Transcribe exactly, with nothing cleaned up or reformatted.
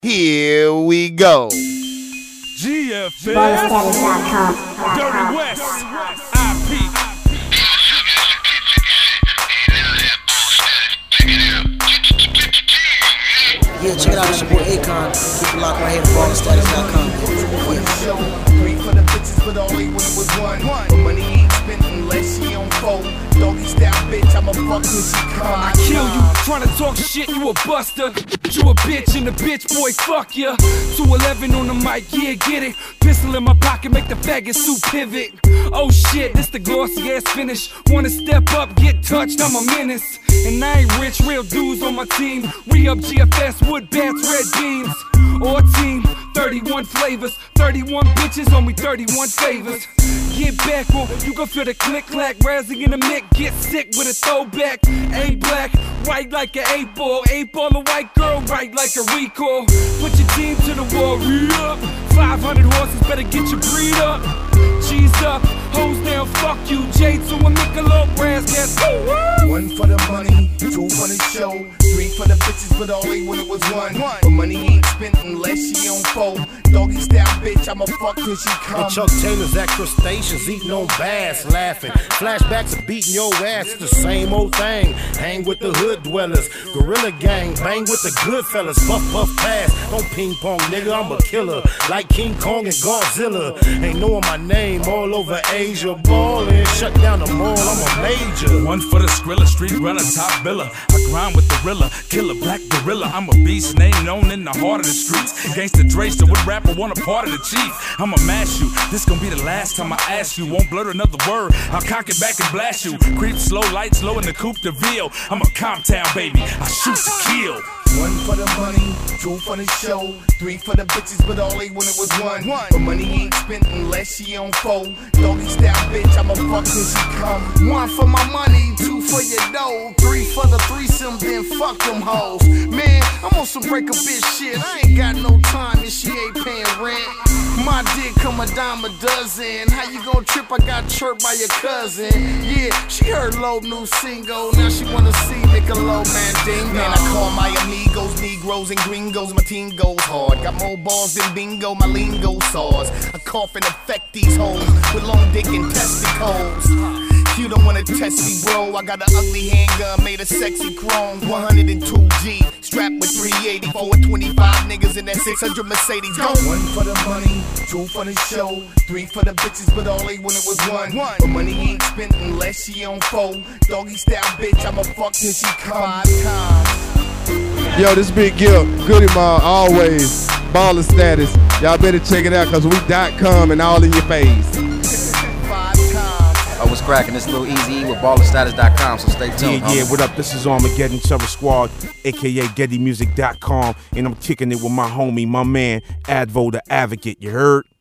Here we go. G F S, Dirty West, I P. Yeah, check it out, it's your boy Akon. Keep it locked right here at baller status dot com. Three for the bitches, but all they wanted was one. But money ain't spent unless she on four. Doggy style bitch, I'ma fuck when she come. I kill you, tryna talk shit, you a buster. You a bitch and a bitch, boy, fuck ya. two eleven on the mic, yeah, get it. Pistol in my pocket, make the faggot suit pivot. Oh shit, this the glossy ass finish. Wanna step up, get touched, I'm a menace. And I ain't rich, real dudes on my team. We up G F S, wood bats, red beams. Or team, thirty-one flavors. thirty-one bitches on me, thirty-one favors. Get back on, you gon' feel the click clack. Razzing in the mic, get sick with a throwback. Ain't black, white like an eight ball. Eight ball, a white girl, right like a recall. Put your team to the wall, re-up. five hundred horses, better get your breed up. Cheese up, hoes down, fuck you. J to a Michelob, brass gas. One for the money, two for the show. Three for the bitches, but all they wanted was one. But money ain't spent unless she on four. Doggy style bitch, I'ma fuck till she come. And Chuck Taylor's at crustaceans, eating on bass, laughing. Flashbacks of beating your ass, it's the same old thing. Hang with the hood dwellers, gorilla gang, bang with the good fellas. Puff, puff, pass, don't ping pong, nigga, I'm a killer. Like King Kong and Godzilla. Ain't knowing my name all over Asia. Ballin', shut down the mall, I'm a major. One for the Skrilla, street runner, top biller. I grind with the Rilla, killer, black gorilla. I'm a beast, name known in the heart of the streets. Gangsta Dre, so what rapper want a part of the chief? I'ma mash you, this gon' be the last time I ask you. Won't blurt another word, I'll cock it back and blast you. Creep slow, light slow in the coupe de ville. I'm a Comptown baby, I shoot to kill. One for the money, two for the show. Three for the bitches, but all they wanted was one. But money ain't spent unless she on four. Doggy style bitch, I'ma fuck till she come. One for my money, two for your dough. Three for the threesome, then fuck them hoes. Man, I'm on some break a bitch shit. I ain't got no time if she ain't paying rent. My dick come a dime a dozen. How you gon' trip? I got chirped by your cousin. Yeah, she heard low new single. Now she wanna see Michelob Mandingo. Man, I call my amigos, Negroes, and gringos. My team goes hard. Got more balls than bingo, my lingo saws. I cough and affect these hoes with long dick and testicles. You don't wanna test me, bro. I got an ugly handgun made of sexy chrome. one hundred two G, strapped with three eighty-four with twenty-five niggas in that six hundred Mercedes. Go! One for the money, two for the show. Three for the bitches, but all they wanted was one. But money ain't spent unless she on four. Doggy style bitch, I'ma fuck till she come. Five times. Yo, this Big Gil, Goody Mob, always. Baller status. Y'all better check it out, cause we dot com and all in your face. Oh, what's cracking? This Lil Easy with baller status dot com, so stay tuned. Yeah, yeah, what up? This is Armageddon Terror Squad, aka Getty Music dot com, and I'm kicking it with my homie, my man, Advo the Advocate, you heard?